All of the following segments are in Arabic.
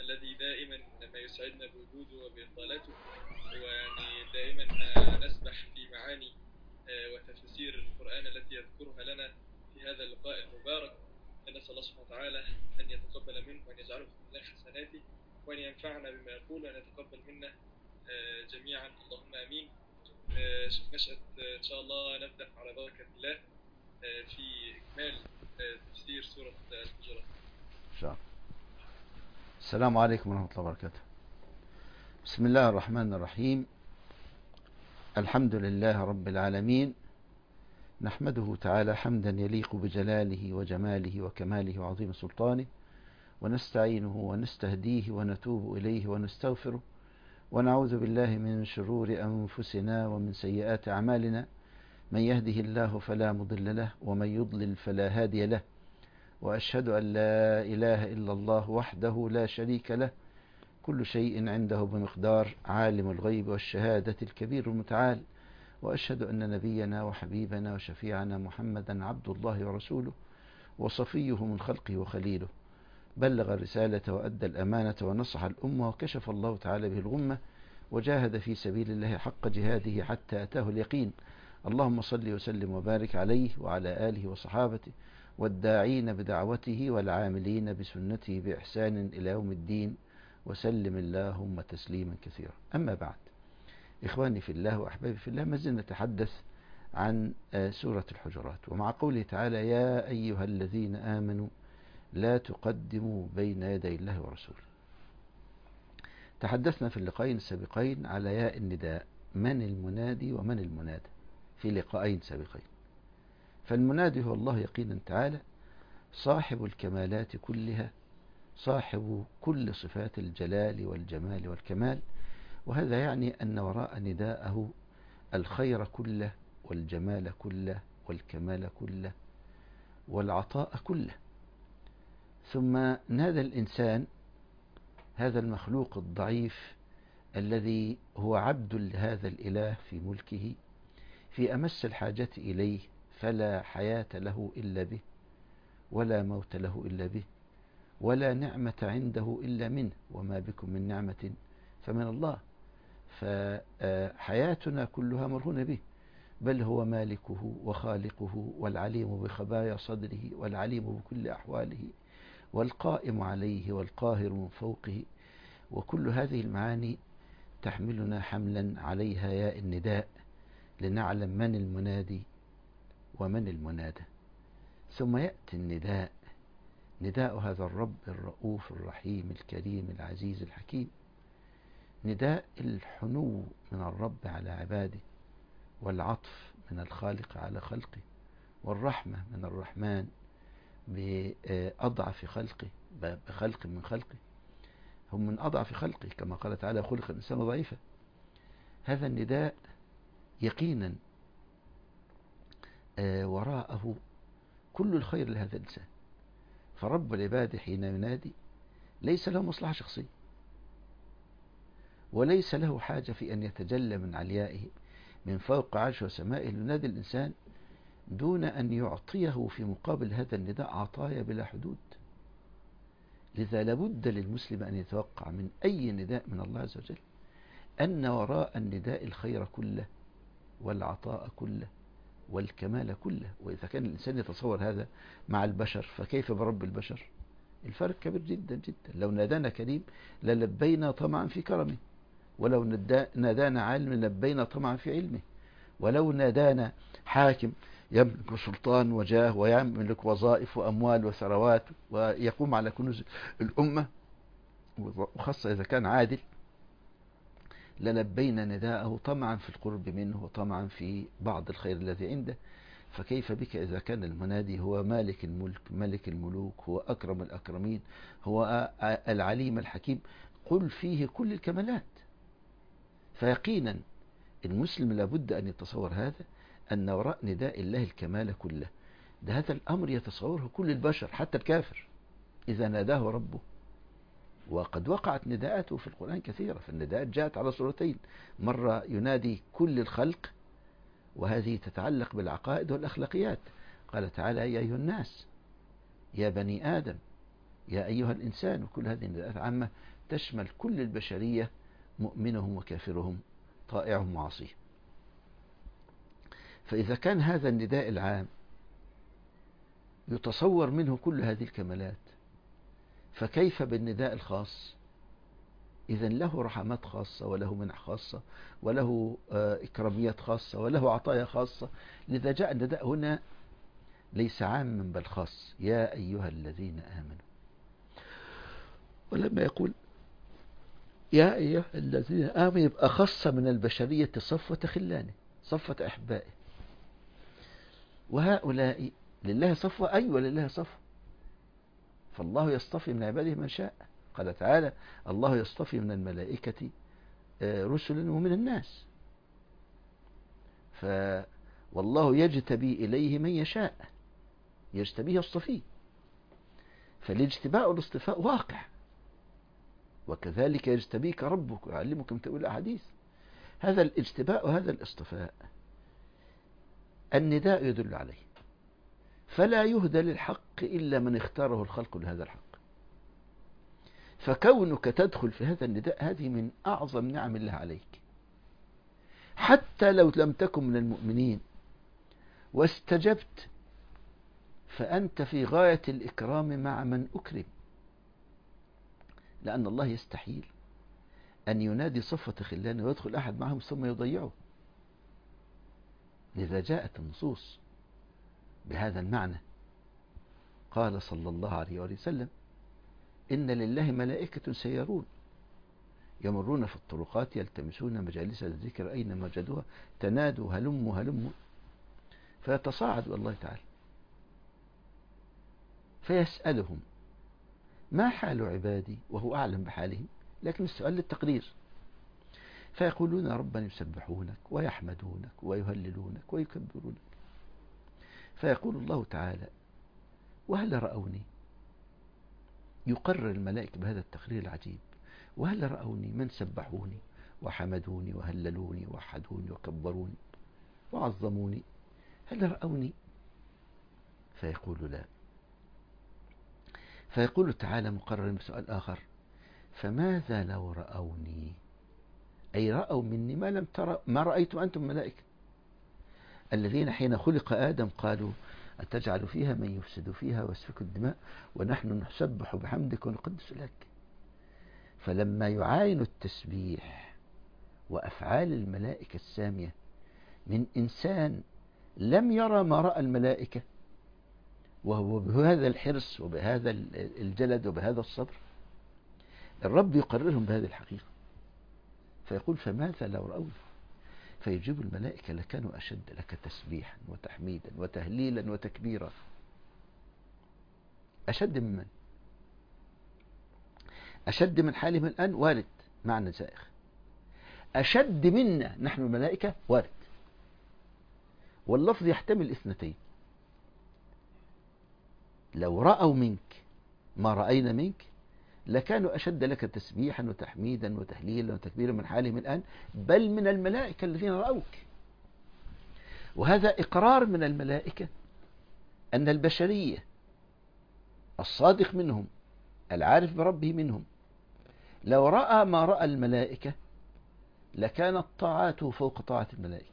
الذي دائما ما يسعدنا بوجوده وبإطلالته، ويعني دائما نسبح في معاني وتفسير القرآن التي يذكرها لنا في هذا اللقاء المبارك. فنسأل الله سبحانه وتعالى أن يتقبل منه وأن يجعله في ميزان حسناته، وأن ينفعنا بما يقول، وأن يتقبل منا جميعا، اللهم آمين. شيخ نشأت، إن شاء الله نبدأ على بركة الله في إكمال تفسير سورة الحجرات. إن شاء الله. السلام عليكم ورحمة الله وبركاته. بسم الله الرحمن الرحيم. الحمد لله رب العالمين، نحمده تعالى حمدا يليق بجلاله وجماله وكماله وعظيم سلطانه، ونستعينه ونستهديه ونتوب إليه ونستغفره، ونعوذ بالله من شرور أنفسنا ومن سيئات أعمالنا، من يهده الله فلا مضل له ومن يضلل فلا هادي له، وأشهد أن لا إله إلا الله وحده لا شريك له، كل شيء عنده بمقدار، عالم الغيب والشهادة الكبير المتعال، وأشهد أن نبينا وحبيبنا وشفيعنا محمدا عبد الله ورسوله وصفيه من خلقه وخليله، بلغ الرسالة وأدى الأمانة ونصح الأمة، وكشف الله تعالى به الغمة، وجاهد في سبيل الله حق جهاده حتى أتاه اليقين. اللهم صل وسلم وبارك عليه وعلى آله وصحابته والداعين بدعوته والعاملين بسنته بإحسان إلى يوم الدين، وسلم اللهم تسليما كثيرا. أما بعد، إخواني في الله وأحبابي في الله، ما زلنا نتحدث عن سورة الحجرات، ومع قوله تعالى: يا أيها الذين آمنوا لا تقدموا بين يدي الله ورسوله. تحدثنا في اللقاءين السابقين على ياء النداء، من المنادي ومن المنادى، في لقاءين سابقين. فالمنادي هو الله يقينا تعالى، صاحب الكمالات كلها، صاحب كل صفات الجلال والجمال والكمال، وهذا يعني أن وراء نداءه الخير كله والجمال كله والكمال كله والعطاء كله. ثم نادى الإنسان، هذا المخلوق الضعيف الذي هو عبد لهذا الإله في ملكه، في أمس الحاجة إليه، فلا حياة له إلا به، ولا موت له إلا به، ولا نعمة عنده إلا منه، وما بكم من نعمة فمن الله. فحياتنا كلها مرهونة به، بل هو مالكه وخالقه والعليم بخبايا صدره والعليم بكل أحواله والقائم عليه والقاهر من فوقه. وكل هذه المعاني تحملنا حملا عليها ياء النداء، لنعلم من المنادي ومن المنادى. ثم يأتي النداء، نداء هذا الرب الرؤوف الرحيم الكريم العزيز الحكيم، نداء الحنو من الرب على عباده، والعطف من الخالق على خلقه، والرحمة من الرحمن بأضعف خلقه، بخلق من خلقه، هم من أضعف خلقه، كما قال تعالى: خلق الإنسان ضعيفا. هذا النداء يقينا وراءه كل الخير لهذا الإنسان. فرب العباد حين ينادي ليس له مصلحة شخصية، وليس له حاجة في أن يتجلى من عليائه من فوق عرشه وسمائه لينادي الإنسان دون أن يعطيه في مقابل هذا النداء عطايا بلا حدود. لذا لابد للمسلم أن يتوقع من أي نداء من الله عز وجل أن وراء النداء الخير كله والعطاء كله والكمال كله. وإذا كان الإنسان يتصور هذا مع البشر، فكيف برب البشر؟ الفرق كبير جدا جدا. لو نادانا كريم للبينا طمعا في كرمه، ولو نادانا عالم للبينا طمعا في علمه، ولو نادانا حاكم يملك سلطان وجاه ويملك وظائف وأموال وثروات ويقوم على كنوز الأمة، وخاصة إذا كان عادل، للبينا نداءه طمعا في القرب منه وطمعا في بعض الخير الذي عنده. فكيف بك إذا كان المنادي هو مالك الملك، ملك الملوك، هو أكرم الأكرمين، هو العليم الحكيم، قل فيه كل الكمالات. فيقينا المسلم لابد أن يتصور هذا، أن وراء نداء الله الكمال كله. ده هذا الأمر يتصوره كل البشر، حتى الكافر إذا ناداه ربه. وقد وقعت نداءاته في القرآن كثيرة، فالنداءات جاءت على صورتين: مرة ينادي كل الخلق، وهذه تتعلق بالعقائد والأخلاقيات، قال تعالى: يا أيها الناس، يا بني آدم، يا أيها الإنسان، وكل هذه النداءات عامة تشمل كل البشرية، مؤمنهم وكافرهم، طائعهم وعاصيهم. فإذا كان هذا النداء العام يتصور منه كل هذه الكمالات، فكيف بالنداء الخاص؟ إذا له رحمات خاصة، وله منح خاصة، وله إكراميات خاصة، وله عطايا خاصة. لذا جاء النداء هنا ليس عاما بل خاص، يا أيها الذين آمنوا. ولما يقول يا أيها الذين آمنوا يبقى خص من البشرية صفوة خلانه، صفوة أحبائه. وهؤلاء لله صفوة، أيوة لله صفوة. فالله يصطفي من عباده من شاء. قال تعالى الله يصطفي من الملائكة رسلا ومن الناس. والله يجتبي إليه من يشاء، يجتبيه يصطفيه. فالاجتباء والاصطفاء واقع. وكذلك يجتبيك ربك ويعلمك من تأويل الأحاديث. هذا الاجتباء وهذا الاصطفاء النداء يدل عليه. فلا يهدى للحق إلا من اختاره الخلق لهذا الحق. فكونك تدخل في هذا النداء هذه من أعظم نعم الله عليك. حتى لو لم تكن من المؤمنين واستجبت، فأنت في غاية الإكرام مع من أكرم. لأن الله يستحيل أن ينادي صفة خلانه ويدخل أحد معهم ثم يضيعه. لذا جاءت النصوص بهذا المعنى. قال صلى الله عليه وسلم إن لله ملائكة سيرون يمرون في الطرقات يلتمسون مجالس الذكر أينما وجدوها تنادوا هلموا هلموا، فيتصاعد الله تعالى فيسألهم ما حال عبادي وهو أعلم بحالهم، لكن السؤال للتقرير. فيقولون ربنا يسبحونك ويحمدونك ويهللونك ويكبرونك. فيقول الله تعالى وهل رأوني؟ يقرر الملائكة بهذا التقرير العجيب. وهل رأوني من سبحوني وحمدوني وهللوني ووحدوني وكبروني وعظموني؟ هل رأوني؟ فيقول لا. فيقول تعالى مقرر بسؤال آخر فماذا لو رأوني؟ أي رأوا مني ما لم ترى، ما رأيتم أنتم ملائكة الذين حين خلق آدم قالوا أتجعل فيها من يفسد فيها ويسفك الدماء ونحن نسبح بحمدك ونقدس لك. فلما يعاين التسبيح وأفعال الملائكة السامية من إنسان لم يرى ما رأى الملائكة، وهو بهذا الحرص وبهذا الجلد وبهذا الصبر، الرب يقررهم بهذه الحقيقة. فيقول فماذا لو رأوني؟ فيجيب الملائكة لكانوا أشد لك تسبيحا وتحميدا وتهليلا وتكبيرا. أشد من من؟ أشد من حالهم الآن وارد، معنى زائغ. أشد منا نحن الملائكة وارد. واللفظ يحتمل اثنتين. لو رأوا منك ما رأينا منك لكانوا أشد لك تسبيحا وتحميدا وتهليلا وتكبيرا من حالهم الآن، بل من الملائكة الذين رأوك. وهذا إقرار من الملائكة أن البشرية الصادق منهم العارف بربه منهم لو رأى ما رأى الملائكة لكانت طاعاته فوق طاعة الملائكة.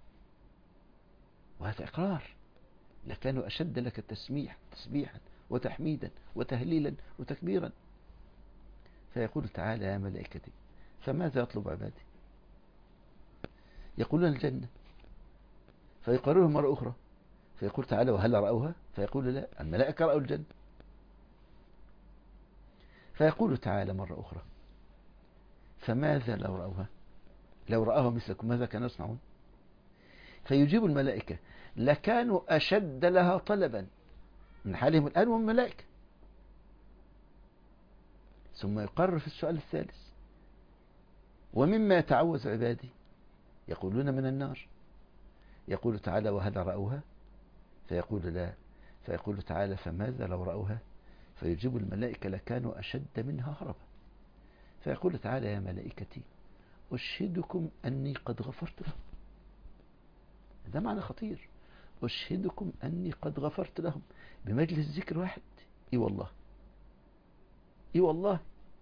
وهذا إقرار. لكانوا أشد لك تسبيحا وتحميدا وتهليلا وتكبيرا. فيقول تعالى يا ملائكتي فماذا يطلب عبادي؟ يقولون الجنة. فيقررهم مرة أخرى فيقول تعالى وهل رأوها؟ فيقول لا، الملائكة رأوا الجنة. فيقول تعالى مرة أخرى فماذا لو رأوها؟ لو رأوها مثلكم ماذا كانوا يصنعون؟ فيجيب الملائكة لكانوا أشد لها طلبا من حالهم الآن وهم ملائكة. ثم يقرر في السؤال الثالث ومما يتعوذ عبادي؟ يقولون من النار. يقول تعالى وهل رأوها؟ فيقول لا. فيقول تعالى فماذا لو رأوها؟ فيجيب الملائكة لكانوا أشد منها هربا. فيقول تعالى يا ملائكتي أشهدكم أني قد غفرت لهم. ده معنى خطير. أشهدكم أني قد غفرت لهم بمجلس ذكر واحد. إي والله اي والله.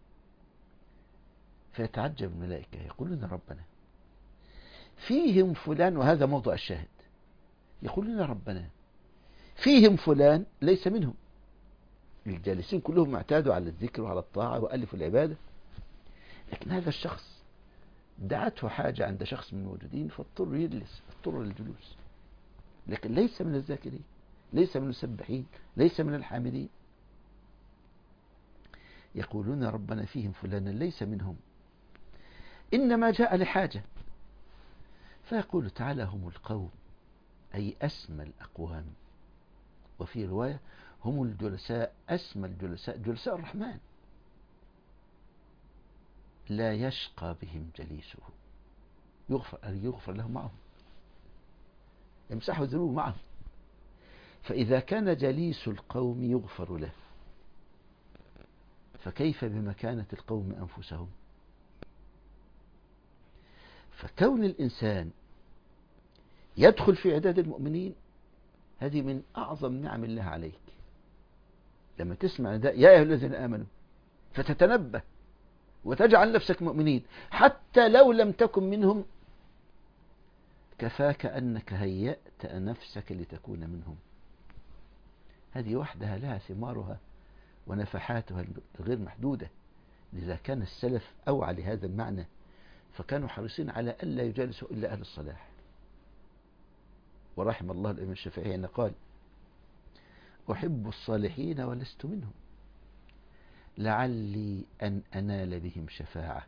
فيتعجب الملائكة يقولون ربنا فيهم فلان، وهذا موضوع الشاهد، يقولون ربنا فيهم فلان ليس منهم. الجالسين كلهم اعتادوا على الذكر وعلى الطاعة وألفوا العبادة، لكن هذا الشخص دعته حاجة عند شخص من الموجودين فاضطر يجلس، اضطر للجلوس، لكن ليس من الذاكرين، ليس من المسبحين، ليس من الحامدين. يقولون ربنا فيهم فلانا ليس منهم، إنما جاء لحاجة. فيقول تعالى هم القوم، أي أسمى الأقوام، وفي رواية هم الجلساء، أسمى الجلساء، جلساء الرحمن، لا يشقى بهم جليسه، يغفر له معهم، يمسحوا ذنوبه معهم. فإذا كان جليس القوم يغفر له، فكيف بمكانة القوم أنفسهم؟ فكون الإنسان يدخل في عداد المؤمنين هذه من أعظم نعم الله عليك. لما تسمع نداء يا أيها الذين آمنوا فتتنبه وتجعل نفسك مؤمنين، حتى لو لم تكن منهم، كفاك أنك هيأت نفسك لتكون منهم. هذه وحدها لها ثمارها ونفحاتها غير محدودة. لذا كان السلف أوعى لهذا المعنى، فكانوا حريصين على ألا يجالسوا إلا أهل الصلاح. ورحم الله الإمام الشافعي أن قال أحب الصالحين ولست منهم، لعلي أن أنال بهم شفاعة،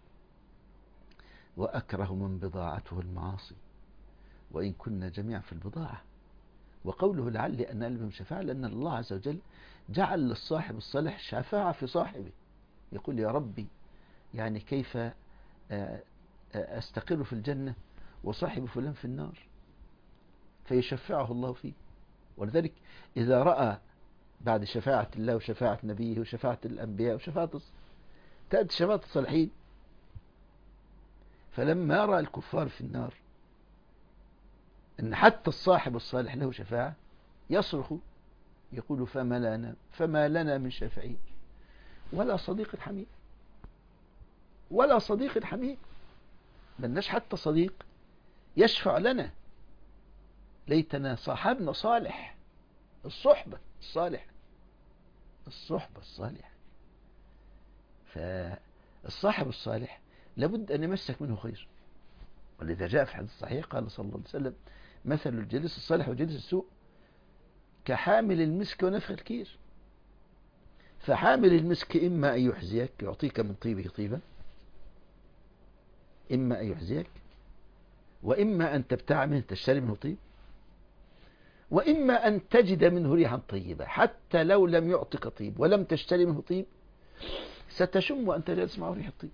وأكره من بضاعته المعاصي وإن كنا جميعا في البضاعة. وقوله لعلي أن أنال بهم شفاعة لأن الله عز وجل جعل للصاحب الصالح شفاعة في صاحبه. يقول يا ربي يعني كيف أستقر في الجنة وصاحب فلان في النار، فيشفعه الله فيه. ولذلك إذا رأى بعد شفاعة الله وشفاعة نبيه وشفاعة الأنبياء وشفاعة تأتي شفاعة الصالحين، فلما رأى الكفار في النار أن حتى الصاحب الصالح له شفاعة يصرخ يقول فما لنا من شافعين ولا صديق حميم، ولا صديق حميم، ملناش حتى صديق يشفع لنا. ليتنا صاحبنا صالح، الصحبة الصالحة، الصحبة الصالحة. فالصاحب الصالح لابد أن يمسك منه خير. ولذا جاء في حديث صحيح قال صلى الله عليه وسلم مثل الجليس الصالح وجليس السوء كحامل المسك ونفخ الكير. فحامل المسك إما أن يحزيك يعطيك من طيبه طيبا، إما أن يحزيك، وإما أن تبتاع منه تشتري منه طيب، وإما أن تجد منه ريحا طيبة. حتى لو لم يعطك طيب ولم تشتري منه طيب ستشم وأنت جالس معه ريح الطيب.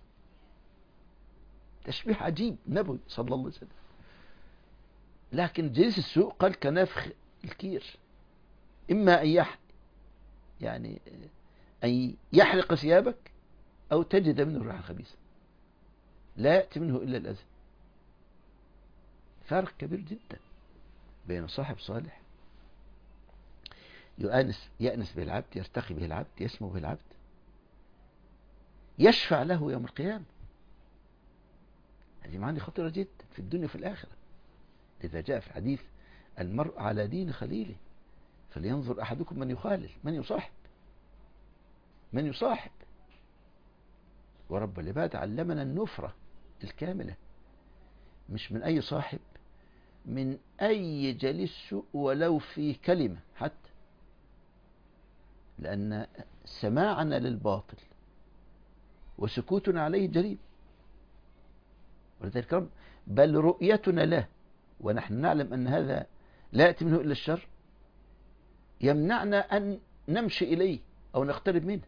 تشبيه عجيب نبوي صلى الله عليه وسلم. لكن جليس السوء قال كنفخ الكير، إما أن يعني أن يحرق ثيابك أو تجد منه ريحا خبيثة لا يأتي منه إلا الأذى. فرق كبير جدا بين صاحب صالح يأنس به العبد، يرتقي به العبد، يسمو به العبد، يشفع له يوم القيامة. هذه معاني خطيرة جدا في الدنيا وفي الآخرة. لذا جاء في الحديث المرء على دين خليله فلينظر أحدكم من يخالل، من يصاحب. ورب العباد علمنا النفرة الكاملة، مش من أي صاحب، من أي جليس ولو في كلمة حتى، لأن سماعنا للباطل وسكوتنا عليه جريم. ولذلك رب بل رؤيتنا له ونحن نعلم أن هذا لا يأتي منه إلا الشر يمنعنا أن نمشي إليه أو نقترب منه.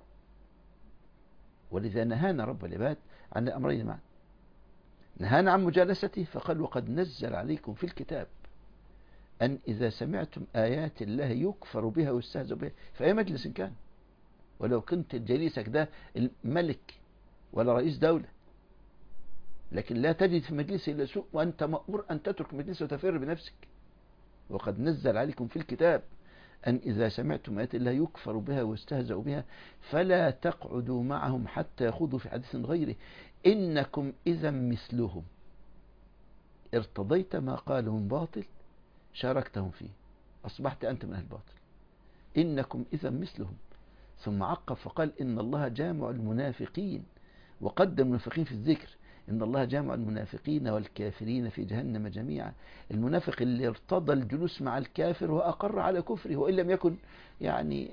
ولذا نهانا رب العباد عن الأمرين معا، نهانا عن مجالسته فقال وقد نزل عليكم في الكتاب أن إذا سمعتم آيات الله يكفر بها ويستهزأ بها في أي مجلس كان، ولو كنت جليسك ده الملك ولا رئيس دولة، لكن لا تجد في مجلسه إلا سوء وأنت مأمور أن تترك مجلسه وتفر بنفسك. وقد نزل عليكم في الكتاب أن إذا سمعتم آيات الله يكفر بها ويستهزأ بها فلا تقعدوا معهم حتى يخوضوا في حديث غيره إنكم إذا مثلهم ارتضيت ما قالوا من باطل شاركتهم فيه أصبحت أنت من أهل الباطل إنكم إذا مثلهم. ثم عقب فقال إن الله جامع المنافقين وقدم المنافقين في الذكر إن الله جامع المنافقين والكافرين في جهنم جميعا. المنافق اللي ارتضى الجلوس مع الكافر وأقر على كفره وإن لم يكن يعني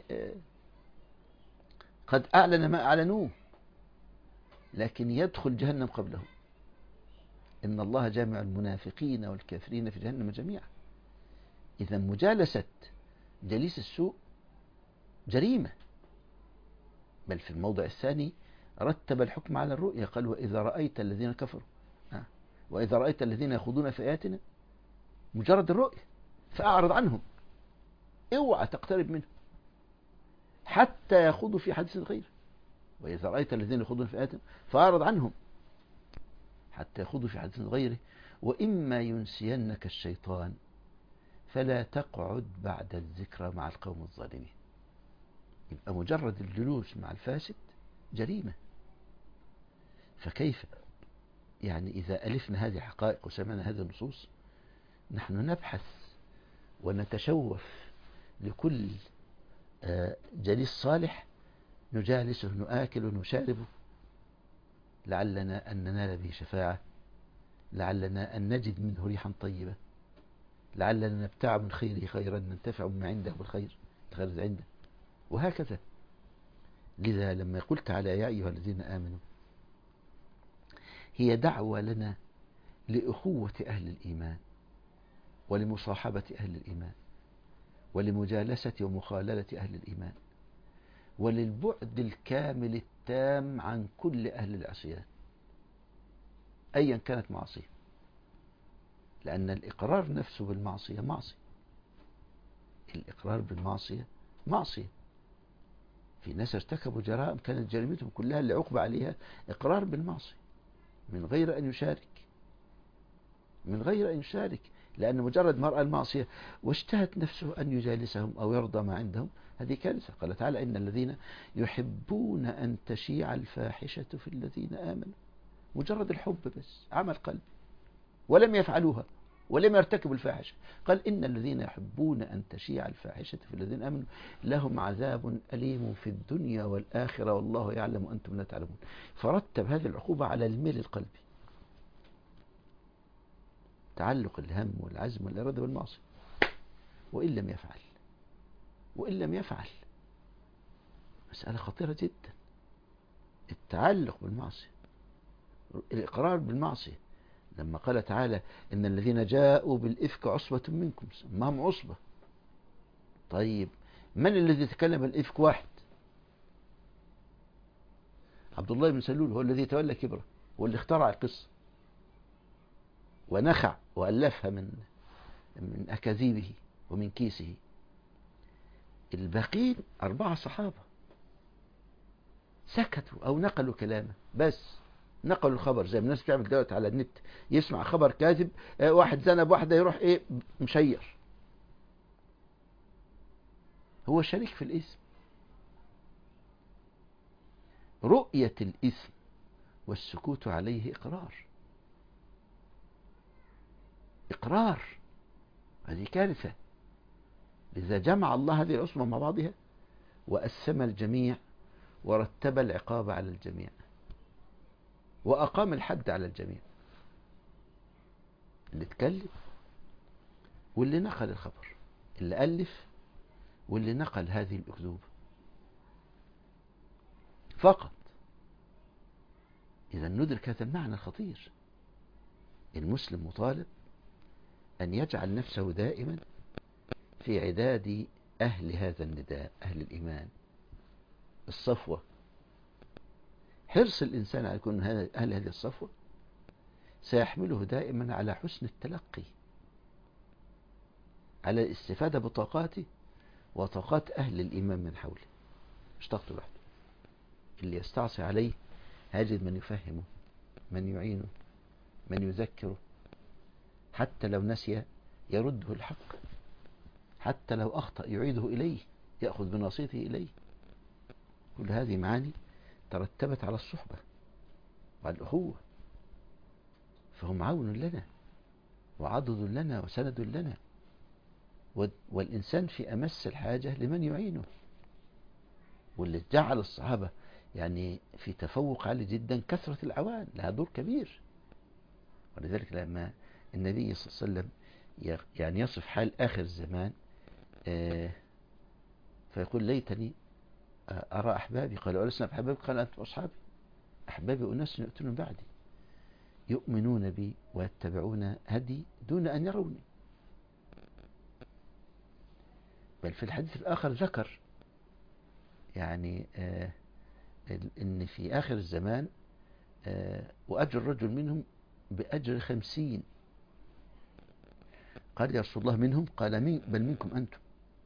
قد أعلن ما أعلنوه لكن يدخل جهنم قبله. إن الله جامع المنافقين والكافرين في جهنم جميعا. إذا مجالسة جليس السوء جريمة. بل في الموضع الثاني رتب الحكم على الرؤيا قال وإذا رأيت الذين كفروا وإذا رأيت الذين يخوضون في آياتنا مجرد الرؤيا فأعرض عنهم اوعى تقترب منهم حتى يخوضوا في حديث غيره. وإذا رأيت الذين يخوضون في آياتنا فأعرض عنهم حتى يخوضوا في حديث غيره وإما ينسينك الشيطان فلا تقعد بعد الذكرى مع القوم الظالمين. يبقى مجرد الجلوس مع الفاسد جريمة. فكيف يعني إذا ألفنا هذه الحقائق وسمعنا هذه النصوص نحن نبحث ونتشوف لكل جليس صالح نجالسه نآكل ونشاربه لعلنا أن ننال به شفاعة لعلنا أن نجد منه ريحا طيبة لعلنا نبتاع من خيره خيرا ننتفع مما عنده بالخير الخير عنده وهكذا. لذا لما قلت تعالى يا أيها الذين آمنوا هي دعوة لنا لأخوة أهل الإيمان ولمصاحبة أهل الإيمان ولمجالسة ومخاللة أهل الإيمان وللبعد الكامل التام عن كل أهل العصيان أيا كانت معصية. لأن الإقرار نفسه بالمعصية معصية. الإقرار بالمعصية معصية. في ناس ارتكبوا جرائم كانت جريمتهم كلها اللي عقب عليها إقرار بالمعصية من غير أن يشارك لأن مجرد مرأة المعصية واشتهت نفسه أن يجالسهم أو يرضى ما عندهم هذه كارثة. قال تعالى إن الذين يحبون أن تشيع الفاحشة في الذين آمنوا مجرد الحب بس عمل قلب ولم يفعلوها ولم يرتكبوا الفاحشة. قال إن الذين يحبون أن تشيع الفاحشة في الذين آمنوا لهم عذاب أليم في الدنيا والآخرة والله يعلم وأنتم لا تعلمون. فرتب هذه العقوبة على الميل القلبي تعلق الهم والعزم والإرادة بالمعصية وإن لم يفعل مسألة خطيرة جدا. التعلق بالمعصية الإقرار بالمعصية لما قال تعالى إن الذين جاءوا بالإفك عصبة منكم سماهم عصبة. طيب من الذي تكلم بالإفك؟ واحد عبد الله بن سلول هو الذي تولى كبره هو اللي اخترع القصة ونخع وألفها من أكاذيبه ومن كيسه. الباقين 4 صحابة سكتوا أو نقلوا كلامه بس نقلوا الخبر زي ما الناس بتعمل دلوقتي على النت يسمع خبر كاذب واحد زنب واحدة يروح مشير هو شريك في الإثم. رؤية الإثم والسكوت عليه إقرار هذه كارثة. لذا جمع الله هذه العصمة مع بعضها وأسم الجميع ورتب العقاب على الجميع وأقام الحد على الجميع اللي اتكلم واللي نقل الخبر اللي ألف واللي نقل هذه الأكذوبة فقط. إذا ندرك هذا المعنى الخطير. المسلم مطالب أن يجعل نفسه دائما في عداد أهل هذا النداء أهل الإيمان الصفوة. حرص الإنسان على يكون أهل هذه الصفوة سيحمله دائما على حسن التلقي على الاستفادة بطاقاته وطاقات أهل الإيمان من حوله مش طاقته لوحده. اللي يستعصي عليه هيجد من يفهمه من يعينه من يذكره حتى لو نسي يرده الحق حتى لو أخطأ يعيده إليه، يأخذ بناصيته إليه. كل هذه معاني ترتبت على الصحبة وعلى الأخوة، فهم عون لنا وعضد لنا وسند لنا، والإنسان في أمس الحاجة لمن يعينه. واللي جعل الصحابة يعني في تفوق عالي جدا كثرة العوان، لها دور كبير. ولذلك لما النبي صلى الله عليه وسلم يعني يصف حال آخر الزمان فيقول ليتني أرى أحبابي، قال ألسنا بأحبابي؟ قال أنتم أصحابي. أحبابي أناس يأتون من بعدي يؤمنون بي ويتبعون هدي دون أن يروني. بل في الحديث الآخر ذكر يعني إن في آخر الزمان وأجر الرجل منهم بأجر 50. قال يا رسول الله منهم؟ قال بل منكم أنتم،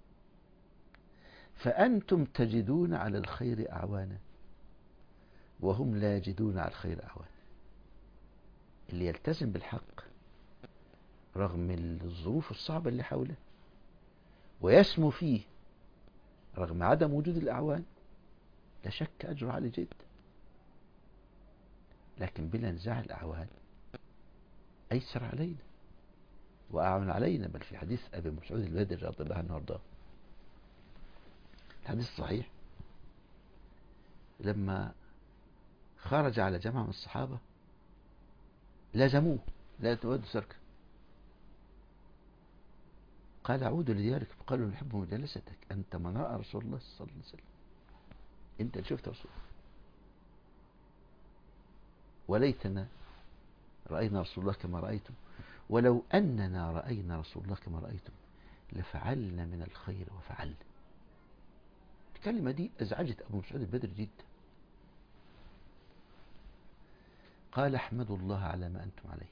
فأنتم تجدون على الخير أعوانا وهم لا يجدون على الخير أعوانا. اللي يلتزم بالحق رغم الظروف الصعبة اللي حوله ويسمو فيه رغم عدم وجود الأعوان، لا شك أجره عالي جدا. لكن بلا نزاع الأعوان أيسر علينا وأعون علينا. بل في حديث أبي مسعود البدري رضي الله عنه وارضاه، الحديث صحيح، لما خرج على جماعة من الصحابة لازموه لا تود سرك، قال عودوا لديارك فقالوا نحب مجالستك، أنت من رأى رسول الله صلى الله عليه وسلم، أنت اللي شفت رسول الله. وليتنا رأينا رسول الله كما رأيتم، ولو أننا رأينا رسول الله كما رأيتم لفعلنا من الخير وفعلنا. الكلمة دي أزعجت أبو مسعود البدري جدا. قال احمدوا الله على ما أنتم عليه،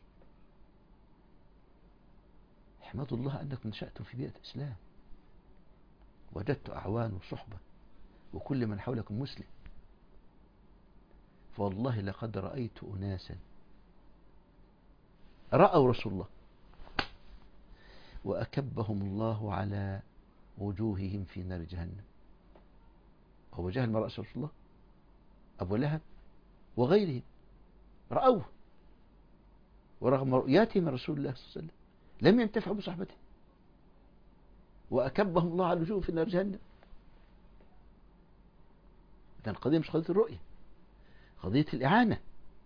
احمدوا الله أنكم نشأتم في بيئة إسلام وجدت أعوان وصحبة وكل من حولكم مسلم. فوالله لقد رأيت أناسا رأوا رسول الله وأكبهم الله على وجوههم في نار جهنم. أبو جهل ما رأس رسول الله، أبو لهب وغيرهم رأوه، ورغم رؤياتهم من رسول الله صلى الله عليه وسلم لم ينتفعوا بصحبته، وأكبهم الله على وجوههم في نار جهنم. إذن القضية مش قضية الرؤية، قضية الإعانة.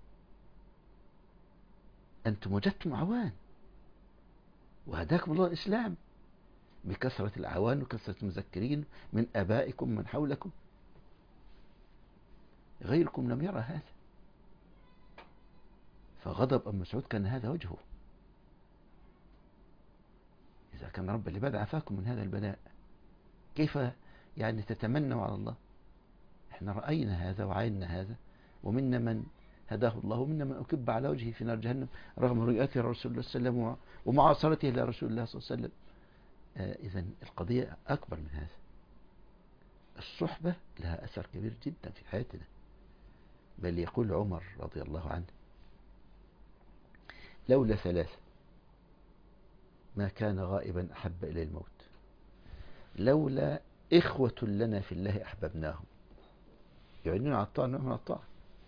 أنتم وجدتم عوان وهداكم الله الإسلام بكثرة الأعوان وكثرة المذكرين من آبائكم من حولكم، غيركم لم يرى هذا. فغضب أم مسعود كان هذا وجهه. إذا كان رب العباد عافاكم من هذا البلاء كيف يعني تتمنوا على الله؟ احنا رأينا هذا وعينا هذا، ومنا من هداه الله ومنا من أكب على وجهه في نار جهنم رغم رؤيته رسول الله صلى الله عليه وسلم ومعاصرته لرسول الله صلى الله عليه وسلم. إذن القضية أكبر من هذا. الصحبة لها أثر كبير جدا في حياتنا. بل يقول عمر رضي الله عنه لولا ثلاثة ما كان غائبا أحب إلى الموت، لولا إخوة لنا في الله أحببناهم، يعينون على الطاعة ونعمل على الطاعة،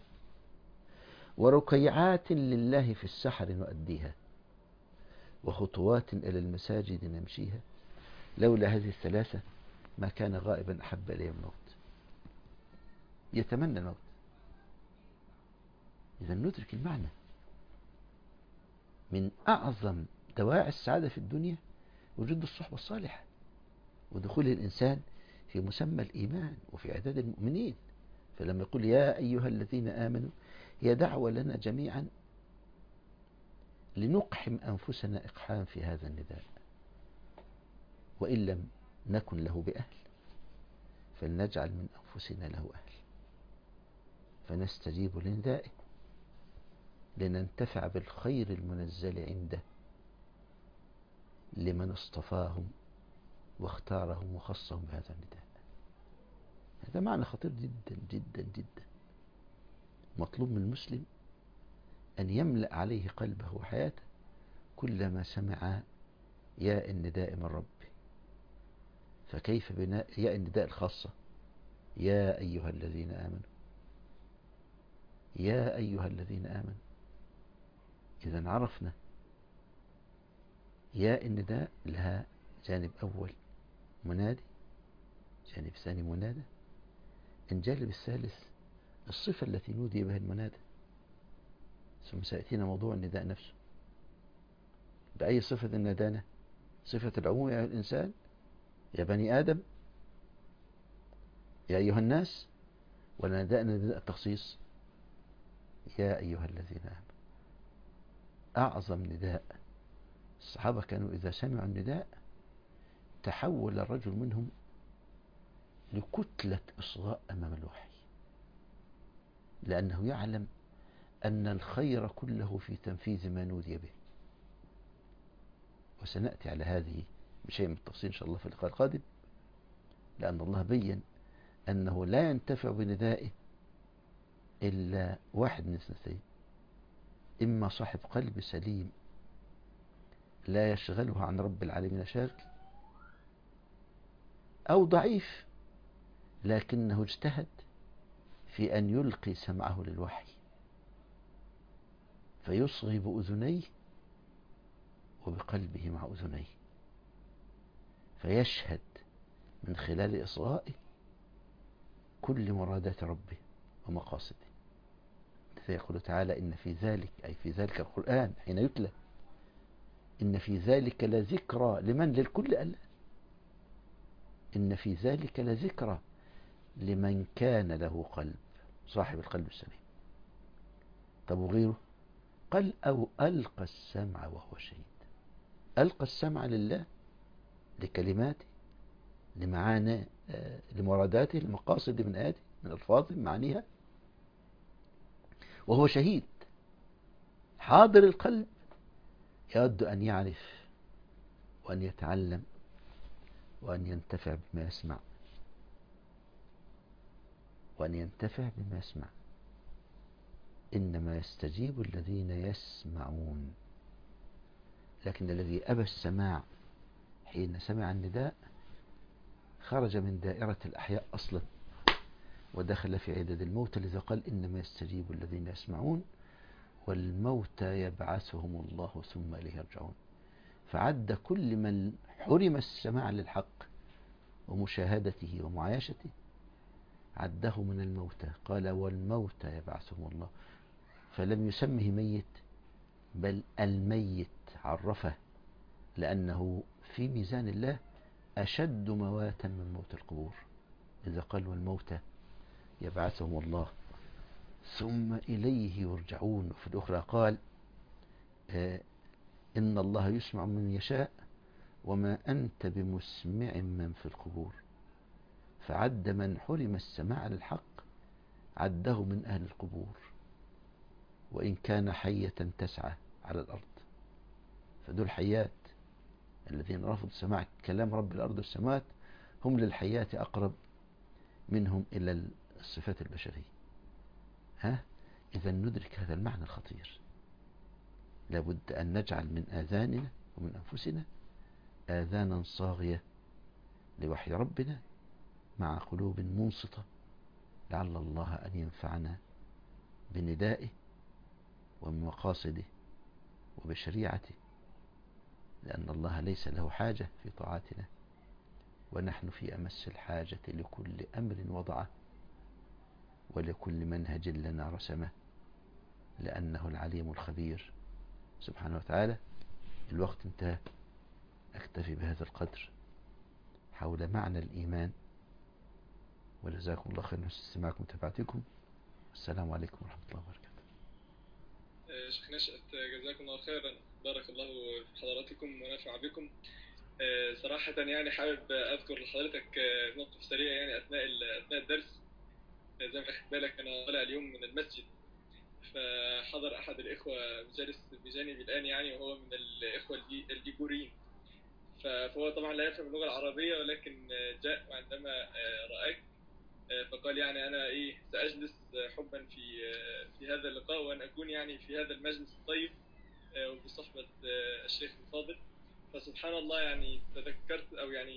وركيعات لله في السحر نؤديها، وخطوات إلى المساجد نمشيها، لولا هذه الثلاثة ما كان غائبا أحب إليه الموت. يتمنى الموت. إذا ندرك المعنى. من أعظم دواعي السعادة في الدنيا وجود الصحبة الصالحة ودخول الإنسان في مسمى الإيمان وفي عداد المؤمنين. فلما يقول يا أيها الذين آمنوا هي دعوة لنا جميعا لنقحم أنفسنا إقحام في هذا النداء، وإن لم نكن له بأهل فلنجعل من أنفسنا له أهل فنستجيب لندائه لننتفع بالخير المنزل عنده لمن اصطفاهم واختارهم وخصهم بهذا النداء. هذا معنى خطير جدا جدا جدا. مطلوب من المسلم أن يملأ عليه قلبه وحياته كلما سمع يا النداء من ربه فكيف بناء ياء النداء الخاصة؟ يا أيها الذين آمنوا، يا أيها الذين آمنوا. إذا عرفنا ياء النداء لها جانب أول منادي، جانب ثاني منادى، الجانب الثالث الصفة التي نودي بها المنادى. ثم سيأتينا موضوع النداء نفسه. بأي صفة نادانا؟ صفة العموم يا الإنسان، يا بني آدم، يا أيها الناس، ولا نداءنا نداء التخصيص؟ يا أيها الذين آمنوا. أعظم نداء. الصحابة كانوا إذا سمعوا النداء تحول الرجل منهم لكتلة إصغاء أمام الوحي، لأنه يعلم أن الخير كله في تنفيذ ما نودي به. وسنأتي على هذه بشيء من التفصيل إن شاء الله في اللقاء القادم، لأن الله بين أنه لا ينتفع بندائه إلا واحد من اثنتين: إما صاحب قلب سليم لا يشغله عن رب العالمين شاغل، أو ضعيف لكنه اجتهد في أن يلقي سمعه للوحي فيصغي بأذنيه وبقلبه مع أذنيه، فيشهد من خلال إصغائه كل مرادات ربه ومقاصده. فيقول تعالى: إن في ذلك، أي في ذلك القرآن حين يتلى، إن في ذلك لذكرى لمن؟ للكل ألا. إن في ذلك لذكرى لمن كان له قلب، صاحب القلب السليم. طب وغيره؟ قال: أو ألقى السمع وهو شهيد. ألقى السمع لله، لكلماته، لمعاني، لمراداته، المقاصد من آياته، من ألفاظه، معانيها، وهو شهيد حاضر القلب، يود أن يعرف وأن يتعلم وأن ينتفع بما يسمع، وأن ينتفع بما يسمع. إنما يستجيب الذين يسمعون. لكن الذي أبى السماع حين سمع النداء خرج من دائرة الأحياء أصلا ودخل في عدد الموتى، لذا قال: إنما يستجيب الذين يسمعون والموتى يبعثهم الله ثم إليه يرجعون. فعد كل من حرم السماع للحق ومشاهدته ومعايشته، عده من الموتى. قال: والموتى يبعثهم الله. فلم يسمه ميت، بل الميت عرفه، لأنه في ميزان الله أشد مواتا من موت القبور، إذا قال: والموتى يبعثهم الله ثم إليه يرجعون. وفي الأخرى قال: إن الله يسمع من يشاء وما أنت بمسمع من في القبور. فعد من حرم السماع للحق عده من أهل القبور، وإن كان حية تسعى على الأرض. فدول حيات، الذين رفضوا سماع كلام رب الأرض والسماوات هم للحيات أقرب منهم إلى الصفات البشرية. إذا ندرك هذا المعنى الخطير. لابد أن نجعل من آذاننا ومن أنفسنا آذانا صاغية لوحي ربنا مع قلوب منصتة، لعل الله أن ينفعنا بندائه ومقاصده وبشريعته، لأن الله ليس له حاجة في طاعتنا، ونحن في أمس الحاجة لكل أمر وضعه ولكل منهج لنا رسمه، لأنه العليم الخبير سبحانه وتعالى. الوقت انتهى، أكتفي بهذا القدر حول معنى الإيمان، وجزاكم الله خيرا استماعكم وتابعتكم. السلام عليكم ورحمة الله وبركاته. شيخ نشأت، جزاكم الله خيرا، بارك الله في حضراتكم ونفع بكم. صراحة يعني حابب أذكر لحضرتك موقف سريع يعني أثناء الدرس. زي ما أخذ بالك أنا طالع اليوم من المسجد، فحضر أحد الإخوة جالس بجانبي الآن يعني، وهو من الإخوة الإيجوريين. فهو طبعا لا يفهم اللغة العربية، ولكن جاء وعندما رأيت فقال يعني أنا سأجلس حبا في هذا اللقاء، وأن أكون يعني في هذا المجلس الطيب وبصحبة الشيخ الفاضل. فسبحان الله يعني تذكرت، أو يعني